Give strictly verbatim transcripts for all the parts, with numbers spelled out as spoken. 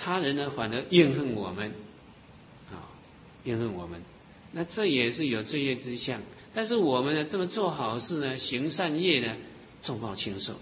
他人呢反而怨恨我们，啊，怨恨我们，那这也是有罪业之相。但是我们呢这么做好事呢，行善业呢，重报轻受。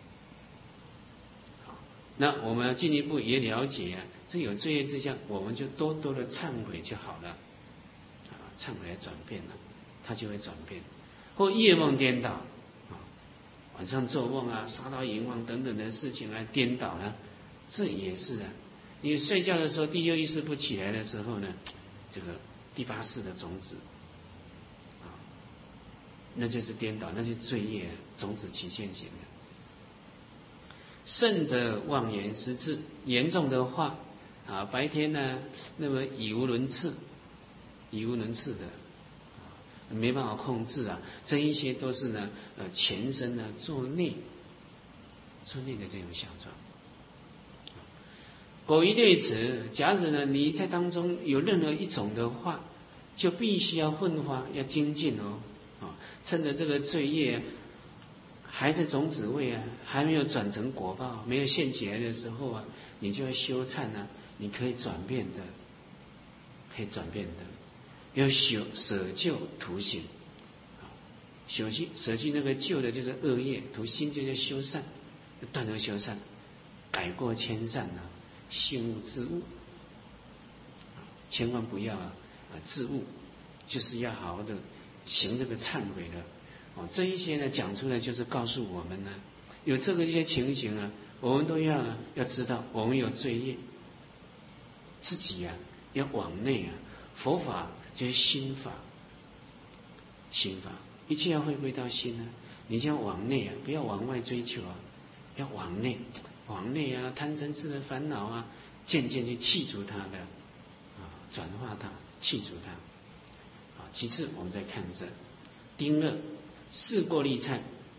那我们进一步也了解啊，这有罪业之相，我们就多多的忏悔就好了，啊，忏悔来转变了，它就会转变。或夜梦颠倒，啊，晚上做梦啊，杀盗淫妄等等的事情来颠倒呢，这也是啊。你睡觉的时候，第六意识不起来的时候呢，这个第八识的种子，啊，那就是颠倒，那就是罪业种子起现行的。甚者妄言失智，严重的话啊，白天呢那么语无伦次，语无伦次的，没办法控制啊，这一些都是呢呃前身呢作孽，作孽的这种相状。苟一对此，假使呢你在当中有任何一种的话，就必须要奋发，要精进哦，啊，趁着这个罪业还在种子位啊，还没有转成果报，没有现起来的时候啊，你就要修忏啊，你可以转变的，可以转变的，要舍舍旧图新，舍弃舍弃那个旧的，就是恶业；图新就叫修善，断恶修善，改过迁善啊，信物自悟，千万不要啊自悟，就是要好好的行这个忏悔的。哦，这一些呢讲出来就是告诉我们呢，有这个一些情形啊，我们都要啊要知道我们有罪业，自己啊要往内啊，佛法就是心法，心法一切要回归到心啊，你就要往内啊，不要往外追求啊，要往内，往内啊，贪嗔痴的烦恼啊，渐渐去去除它的啊，转化它，去除它。啊，其次我们再看这丁二。事过立忏，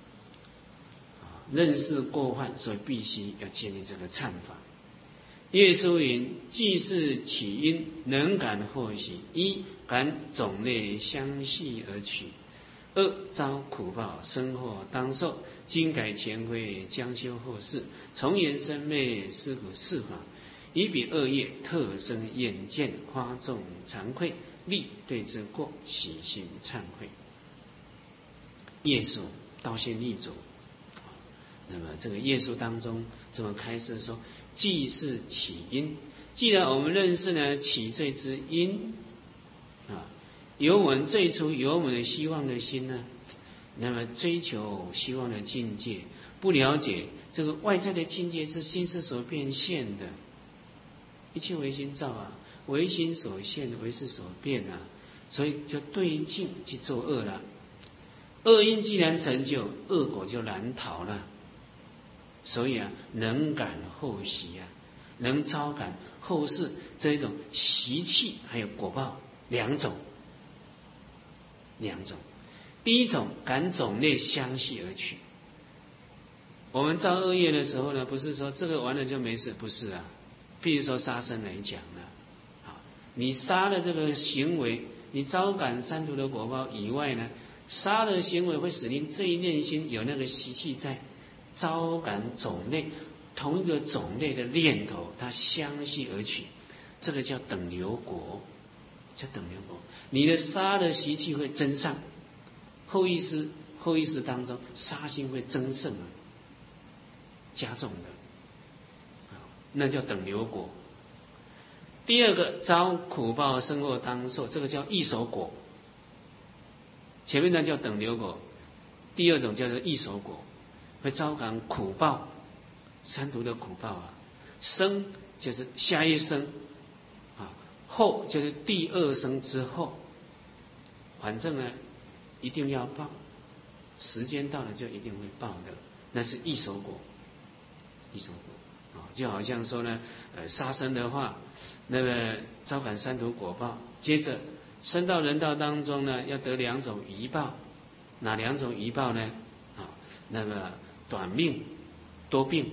认识过患，所以必须要建立这个忏法。耶稣云：既是起因，能感后喜。一感种类相系而取；二遭苦报，生祸当受。今改前非，将修后世，从缘生灭，是故四法。以彼恶业特生厌见，花众惭愧，力对之过，喜心忏悔。业数道现立足，那么这个业数当中这么开示说，既是起因，既然我们认识呢起罪之因啊，有我们最初有我们的希望的心呢，那么追求希望的境界，不了解这个外在的境界是心识所变现的，一切唯心造啊，唯心所现，唯识所变啊，所以就对境去做恶了。恶因既然成就，恶果就难逃了。所以啊，能感后习啊，能招感后世这一种习气还有果报两种，两种。第一种感种类相系而取。我们造恶业的时候呢，不是说这个完了就没事，不是啊。譬如说杀生来讲呢，啊，你杀了这个行为，你招感三途的果报以外呢，杀的行为会使你这一念心有那个习气在，招感种类，同一个种类的念头，它相系而取，这个叫等流果，叫等流果。你的杀的习气会增上，后意识后意识当中杀心会增盛啊，加重的，那叫等流果。第二个遭苦报生祸当受，这个叫异熟果。前面呢叫等流果，第二种叫做异熟果，会遭感苦报，三途的苦报啊。生就是下一生啊，后就是第二生之后，反正呢一定要报，时间到了就一定会报的，那是异熟果，异熟果啊，就好像说呢，呃，杀生的话，那个遭感三途果报，接着生到人道当中呢，要得两种遗报，哪两种遗报呢？啊，那么短命多病，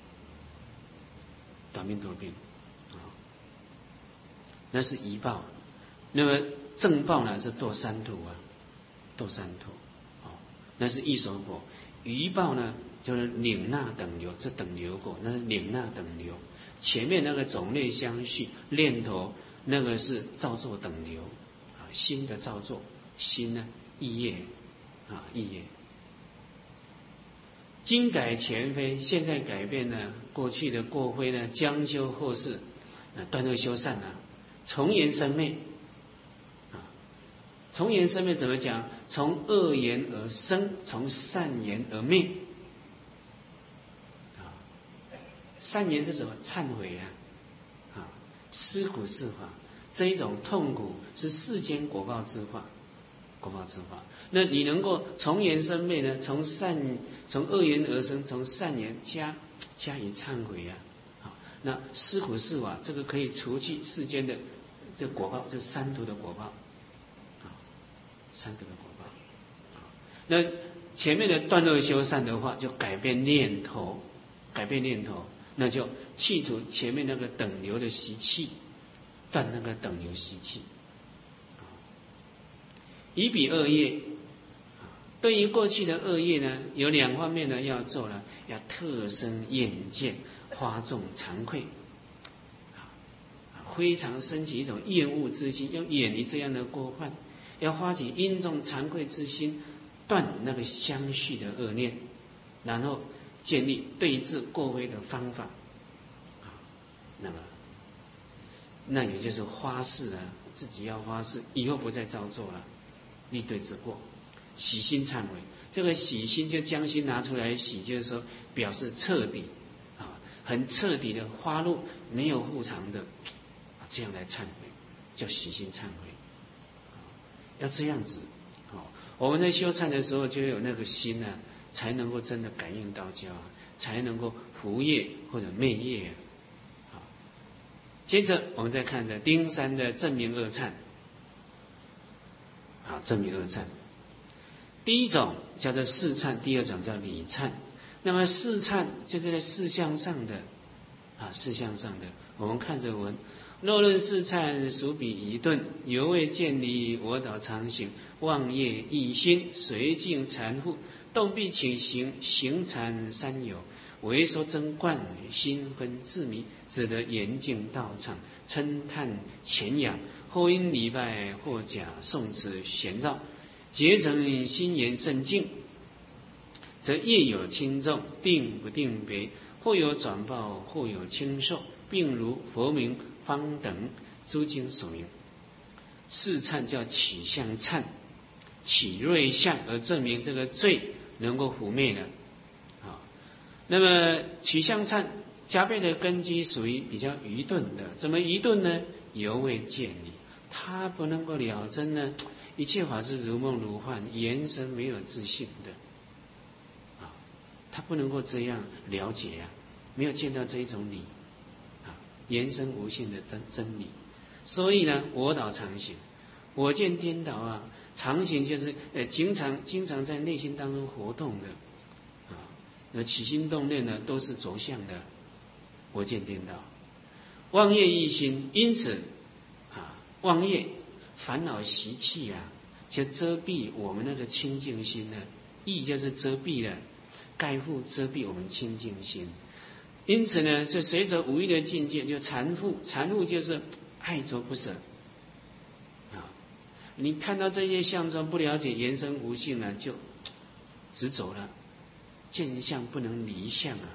短命多病啊，那是遗报。那么正报呢是堕三途啊，堕三途啊，那是异熟果。余报呢就是领纳等流，这等流果，那是领纳等流。 前面那个种类相续念头，那个是造作等流啊，心的造作，心呢意业啊意业。今改前非，现在改变呢，过去的过非呢，将修后世，啊，断恶修善啊，从严生灭啊，从严生灭怎么讲？从恶言而生，从善言而灭啊。善言是什么？忏悔啊，啊，思苦是法，这一种痛苦是世间果报之法。果报之法，那你能够从严生灭呢？从善从恶言而生，从善言加加以忏悔啊！好，那思苦是法，这个可以除去世间的这果报，这三途的果报啊，三途的果报。那前面的断恶修善的话，就改变念头，改变念头，那就去除前面那个等流的习气，断那个等流习气。以彼恶业，对于过去的恶业呢，有两方面呢要做了，要特生厌见，发纵惭愧，非常升起一种厌恶之心，要远离这样的过犯，要发起殷重惭愧之心，断那个相续的恶念，然后建立对治过非的方法。那么，那也就是发誓啊，自己要发誓，以后不再照做了。立对之过，洗心忏悔。这个洗心就将心拿出来洗，就是说表示彻底啊，很彻底的发怒，没有护偿的啊，这样来忏悔，叫洗心忏悔。要这样子，哦，我们在修忏的时候就有那个心啊，才能够真的感应道交啊，才能够伏业或者灭业啊。接着我们再看着丁三的正明恶忏。啊，正明恶忏，第一种叫做事忏，第二种叫理忏。那么事忏就是在事项上的啊，事项上的。我们看着文，若论事忏，属彼愚钝，犹未见离我导常行，妄业异心，随境缠缚，动必起行，行禅三有。为说真观，心昏自迷，只得严禁道场，称叹前仰，后因礼拜，或假诵词玄绕，结成心言甚静，则业有轻重，定不定别，或有转报，或有轻受，并如佛名方等诸经所明。事忏叫起相忏，起锐相而证明这个罪能够拂灭了。那么起相忏加倍的根基属于比较愚钝的，怎么愚钝呢？犹未见理，他不能够了真呢，一切法是如梦如幻，言神没有自信的啊，他不能够这样了解啊，没有见到这一种理啊，言神无性的真真理。所以呢，我导常行，我见颠倒啊，常行就是呃经常经常在内心当中活动的。那起心动念呢，都是着相的，我见颠倒，妄业异心，因此啊，妄业烦恼习气啊，就遮蔽我们那个清净心呢。意就是遮蔽了，盖覆遮蔽我们清净心。因此呢，就随着无意的境界，就缠缚，缠缚就是爱着不舍啊。你看到这些相状不了解言生无性呢，就直走了。见相不能离相啊，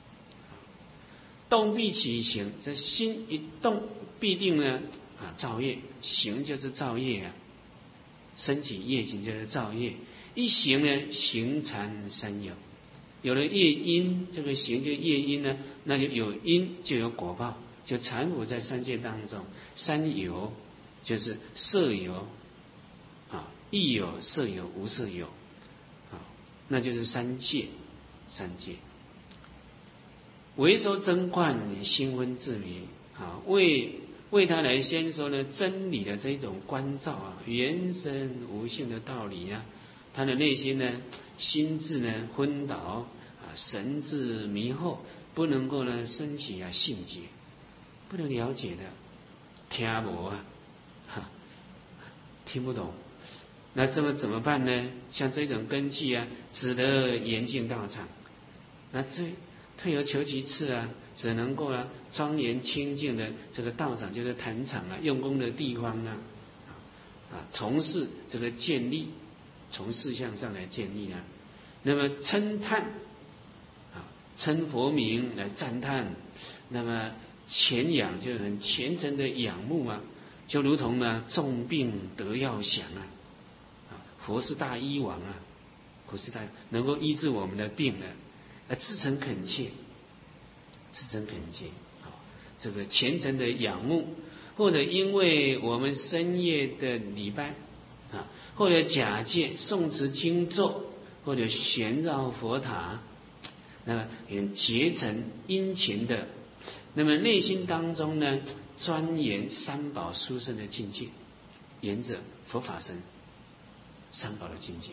动必起行，这心一动必定呢啊造业，行就是造业啊，升起业行就是造业，一行呢行禅三有，有了业因，这个行就业因呢，那就有因就有果报，就缠缚在三界当中。三有就是色有啊，亦有色有无色有。那就是三界，三界。为说真观，心昏自迷啊，为为他来先说呢真理的这一种关照啊，原生无性的道理啊，他的内心呢心智呢昏倒啊，神智迷惑，不能够呢升起啊信解，不能了解的，听无啊，哈，听不懂。那这么怎么办呢？像这种根器啊，只得严禁道场。那这退而求其次啊，只能够啊庄严清净的这个道场，就是坛场啊，用功的地方啊，啊，从事这个建立，从事项上来建立啊。那么称叹啊，称佛名来赞叹，那么虔仰就是很虔诚的仰慕啊，就如同呢重病得药响啊，啊，佛是大医王啊，佛是大能够医治我们的病的。啊，至诚恳切，至诚恳切，啊，这个虔诚的仰慕，或者因为我们深夜的礼拜，啊，或者假借诵持经咒，或者旋绕佛塔，那么很竭诚殷勤的，那么内心当中呢，钻研三宝殊胜的境界，沿着佛法僧三宝的境界，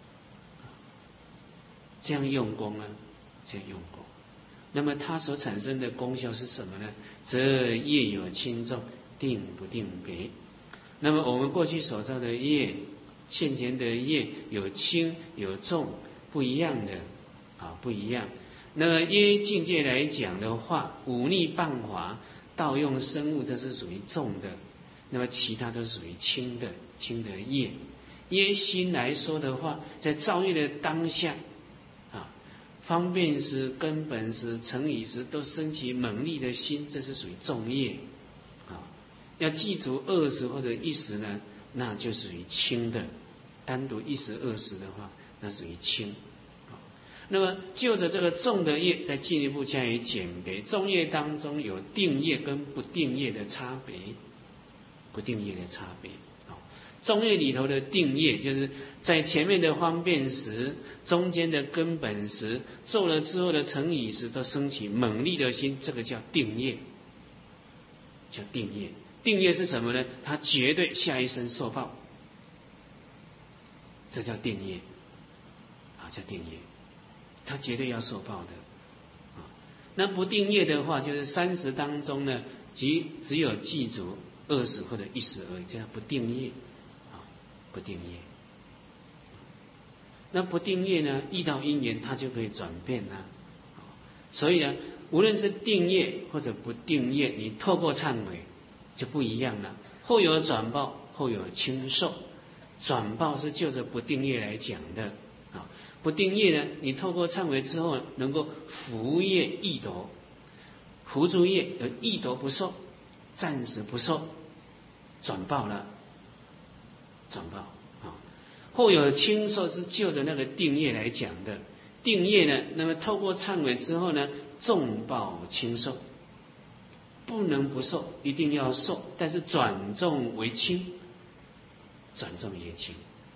这样用功啊。这样用功，那么它所产生的功效是什么呢？则业有轻重，定不定别。那么我们过去所造的业，现前的业有轻有重，不一样的啊，不一样。那么业境界来讲的话，忤逆谤华、盗用生物，这是属于重的；那么其他都属于轻的，轻的业。业心来说的话，在造业的当下。方便时、根本时、成已时，都升起猛力的心，这是属于重业啊。要记住二十或者一时呢，那就属于轻的；单独一时、二十的话，那属于轻。那么就着这个重的业，再进一步加以简别。重业当中有定业跟不定业的差别，不定业的差别。重业里头的定业，就是在前面的方便时，中间的根本时，做了之后的成已时，都升起猛力的心，这个叫定业，叫定业。定业是什么呢？他绝对下一生受报，这叫定业啊，叫定业，他绝对要受报的啊。那不定业的话，就是三十当中呢，即只有记住二十或者一时而已，这叫不定业。不定业，那不定业呢？遇到因缘，它就可以转变了。所以呢，无论是定业或者不定业，你透过忏悔就不一样了。后有转报，后有轻受。转报是就着不定业来讲的啊。不定业呢，你透过忏悔之后，能够伏业易夺，伏住业而易夺不受，暂时不受，转报了。转报啊，后有轻受是就着那个定业来讲的。定业呢，那么透过忏悔之后呢，重报轻受，不能不受，一定要受，但是转重为轻，转重也轻。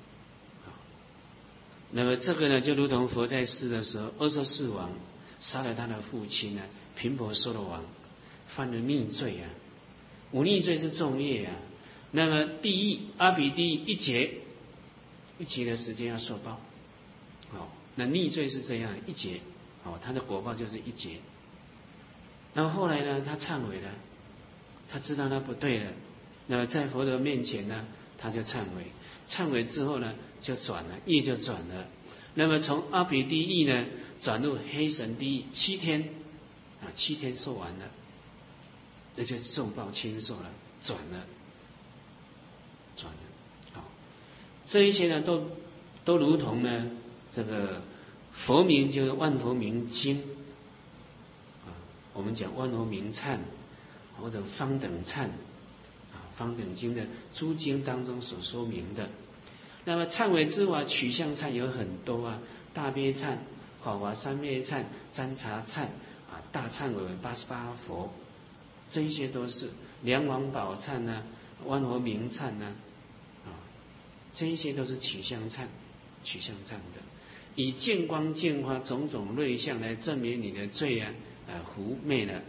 那么这个呢，就如同佛在世的时候，阿阇世王杀了他的父亲呢，频婆娑罗王，犯了逆罪啊，忤逆罪是重业啊。那么地狱阿鼻地狱一劫，一劫的时间要受报，哦，那逆罪是这样一劫，哦，他的果报就是一劫。那么后来呢，他忏悔了，他知道他不对了，那么在佛陀面前呢，他就忏悔，忏悔之后呢，就转了，业就转了。那么从阿鼻地狱呢，转入黑神地狱，七天啊，七天受完了，那就是重报轻受了，转了。转了，好，这一些呢，都都如同呢，这个佛名就是万佛明经啊，我们讲万佛明忏或者方等忏啊，方等经的诸经当中所说明的。那么忏悔之法取向忏有很多啊，大悲忏、法华三昧忏、占察忏啊，大忏悔文八十八佛，这一些都是梁王宝忏呢。万佛明忏呢，啊，这一些都是取向忏，取向忏的，以见光见花种种瑞相来证明你的罪啊，呃，胡昧了，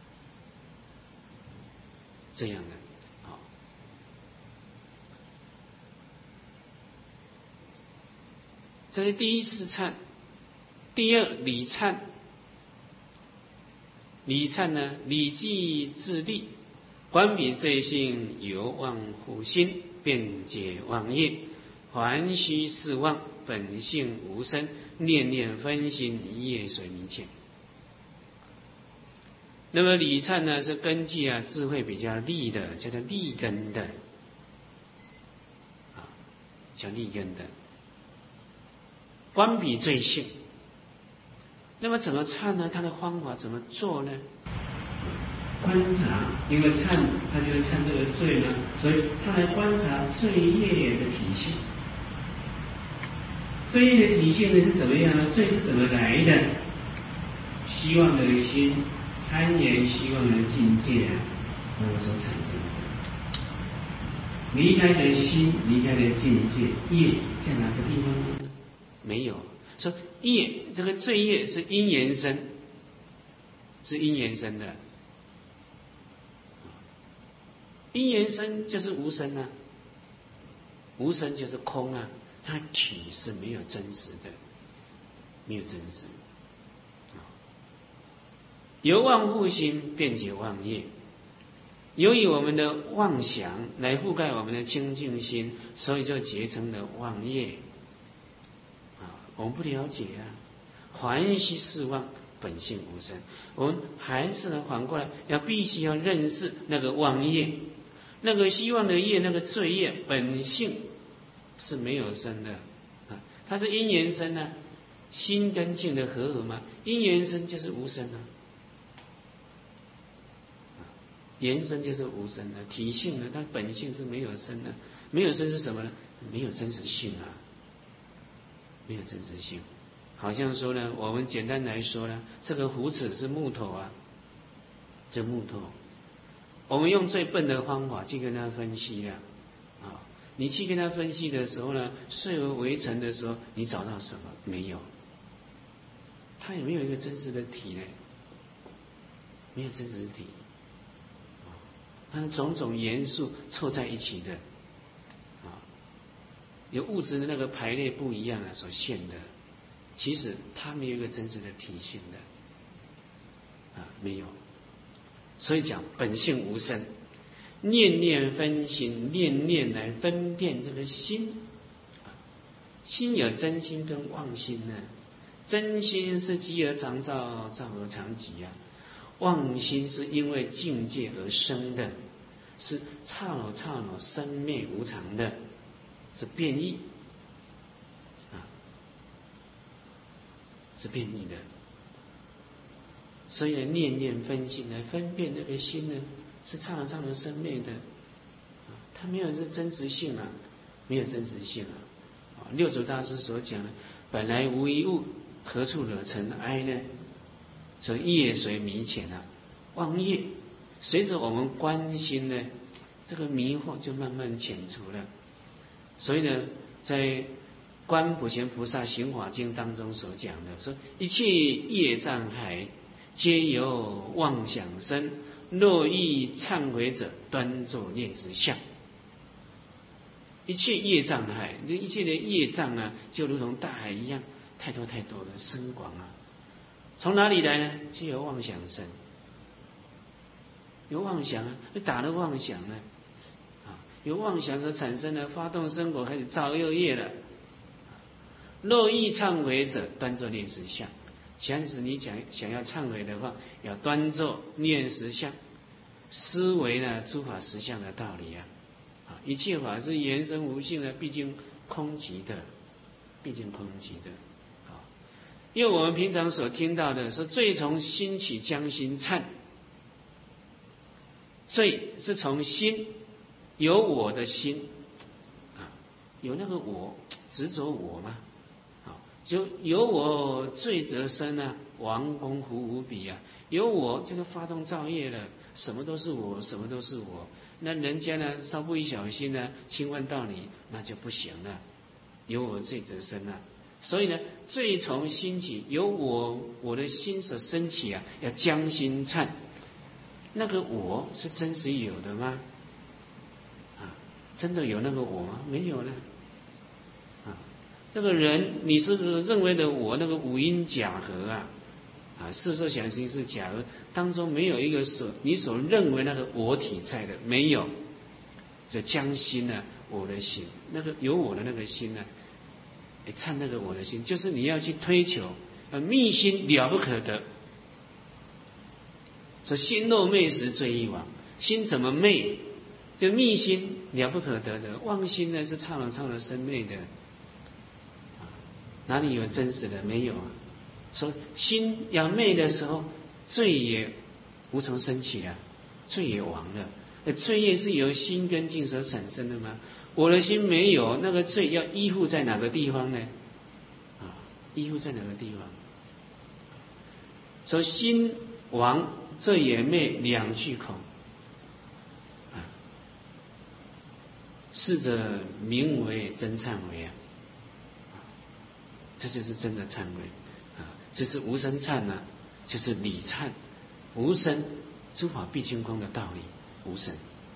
这样的，好，这是第一是忏，第二礼忏，礼忏呢，礼记自立。观彼罪性，由忘乎心，辩解妄业，还须是妄，本性无生，念念分心，业随迷前。 那么理忏呢是根据啊智慧比较利的，叫做利根的，啊，叫利根的。观彼罪性，那么怎么忏呢？它的方法怎么做呢？观察，因为忏，他就是忏这个罪嘛，所以他来观察罪业的体性。罪业的体性呢是怎么样呢？罪是怎么来的？希望的心，攀岩希望的境界啊，那么所产生的。离开的心，离开的境界，业在哪个地方呢？没有。说业这个罪业是因缘生，是因缘生的。因缘生就是无生啊，无生就是空啊，它体是没有真实的，没有真实。由妄覆心便解妄业，由于我们的妄想来覆盖我们的清净心，所以就结成了妄业。啊，我们不了解啊，还息是妄，本性无生。我们还是呢反过来，要必须要认识那个妄业。那个希望的业，那个罪业本性是没有生的啊，它是因缘生啊，心跟境的和合嘛，因缘生就是无生啊，缘生就是无生的，体性呢，它本性是没有生的，没有生是什么呢？没有真实性啊，没有真实性。好像说呢，我们简单来说呢，这个胡子是木头啊，这木头。我们用最笨的方法去跟他分析了，啊，你去跟他分析的时候呢，碎而为尘的时候，你找到什么？没有，它也没有一个真实的体呢，没有真实的体，啊，它是种种元素凑在一起的，啊，有物质的那个排列不一样啊所现的，其实它没有一个真实的体性的，啊，没有。所以讲本性无生，念念分心，念念来分辨这个心。心有真心跟妄心呢，真心是积而常照，照而常寂啊；妄心是因为境界而生的，是刹那刹那生灭无常的，是变异啊，是变异的。所以呢，念念分心来分辨那个心呢，是刹那刹那生灭的，啊，它没有这真实性啊，没有真实性啊。啊，六祖大师所讲的，本来无一物，何处惹尘埃呢？所以业随迷浅啊，妄业随着我们观心呢，这个迷惑就慢慢遣除了。所以呢，在观普贤菩萨行法经当中所讲的，说一切业障海，皆由妄想生，若欲忏悔者，端坐念实相。一切业障海，这一切的业障啊，就如同大海一样，太多太多的深广啊。从哪里来呢？皆由妄想生，有妄想啊，打了妄想呢，啊，有妄想所产生的，发动生活开始造恶业了。若欲忏悔者，端坐念实相。假使你想想要忏悔的话，要端坐念实相，思维呢诸法实相的道理啊，啊，一切法是缘生无性的，毕竟空寂的，毕竟空寂的，啊，因为我们平常所听到的是罪从心起，将心忏，罪是从心，有我的心，啊，有那个我执着我吗？就有我罪则生啊，王公胡无比啊！有我这个发动造业了，什么都是我，什么都是我。那人家呢，稍不一小心呢，侵犯到你，那就不行了。有我罪则生啊！所以呢，罪从心起，由我我的心所升起啊，要将心忏。那个我是真实有的吗？啊，真的有那个我吗？没有了。这个人，你是认为的我那个五阴假合啊，啊，色受想行识假合当中没有一个所你所认为那个我体在的，没有。这将心呢、啊，我的心，那个有我的那个心呢、啊，哎，忏那个我的心，就是你要去推求，呃，密心了不可得。 说心若昧时罪亦亡。心怎么昧？就密心了不可得的，妄心呢是刹那刹那生灭的，哪里有真实的？没有啊。说心要昧的时候，罪也无从生起了，罪也亡了。罪业是由心跟境所产生的吗？我的心没有，那个罪要依附在哪个地方呢？啊，依附在哪个地方？说心亡，罪也灭，两句空。啊，是者名为真忏悔啊！这就是真的忏悔啊！这是无生忏呢、啊，就是理忏，无生诸法毕竟空的道理，无生。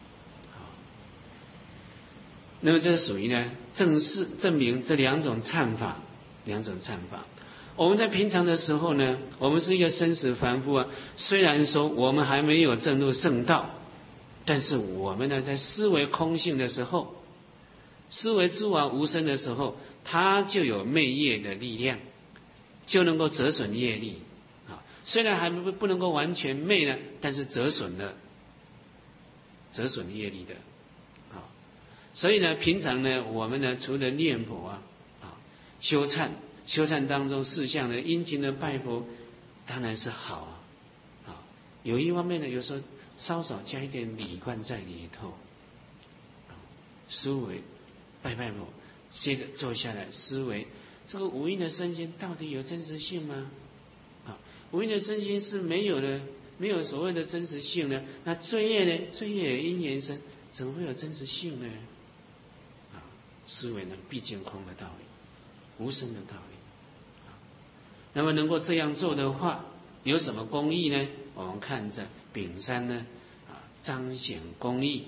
那么这属于呢，正式证明这两种忏法，两种忏法。我们在平常的时候呢，我们是一个生死凡夫啊。虽然说我们还没有证入圣道，但是我们呢，在思维空性的时候，思维诸法无生的时候，它就有昧业的力量，就能够折损业力啊。虽然还不不能够完全昧呢，但是折损了，折损业力的。所以呢，平常呢，我们呢，除了念佛啊，啊，修忏，修忏当中事项呢，殷勤的拜佛，当然是好啊，啊，有一方面呢，有时候稍稍加一点礼观在里头，啊，思维拜拜佛，接着坐下来思维，这个无因的身心到底有真实性吗？啊，无因的身心是没有的，没有所谓的真实性呢？那罪业呢？罪业有因缘生，怎么会有真实性呢？思维呢，毕竟空的道理，无生的道理。那么能够这样做的话，有什么功益呢？我们看着丙三呢，啊，彰显功益，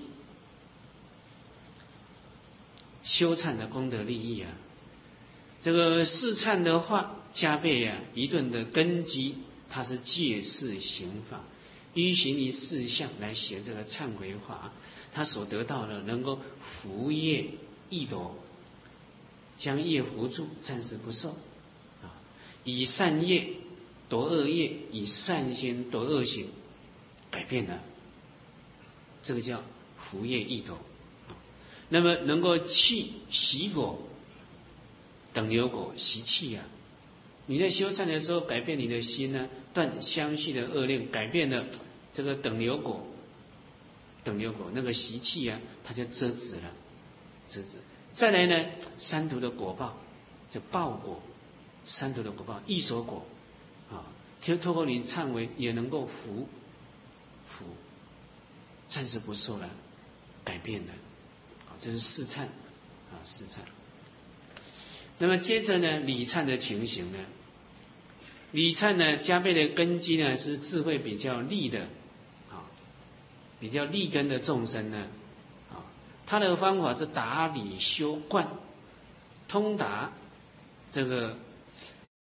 修忏的功德利益啊。这个四忏的话，加倍啊一顿的根基，它是戒事行法，依循于四项来写这个忏悔法，他所得到的能够伏业易夺，将业伏住，暂时不受啊！以善业夺恶业，以善心夺恶行，改变了，这个叫伏业易夺。那么能够去习果等流果，习气啊！你在修忏的时候，改变你的心呢，断相续的恶念，改变了这个等流果，等流果那个习气啊，它就遮止了。遮止，再来呢，三途的果报，这报果，三途的果报，异所果啊，就透过你忏悔也能够服服，暂时不受了，改变了啊，这是四忏啊，四忏。那么接着呢，理忏的情形呢，理忏呢加倍的根基呢是智慧比较利的啊，比较利根的众生呢。他的方法是达理修观，通达这个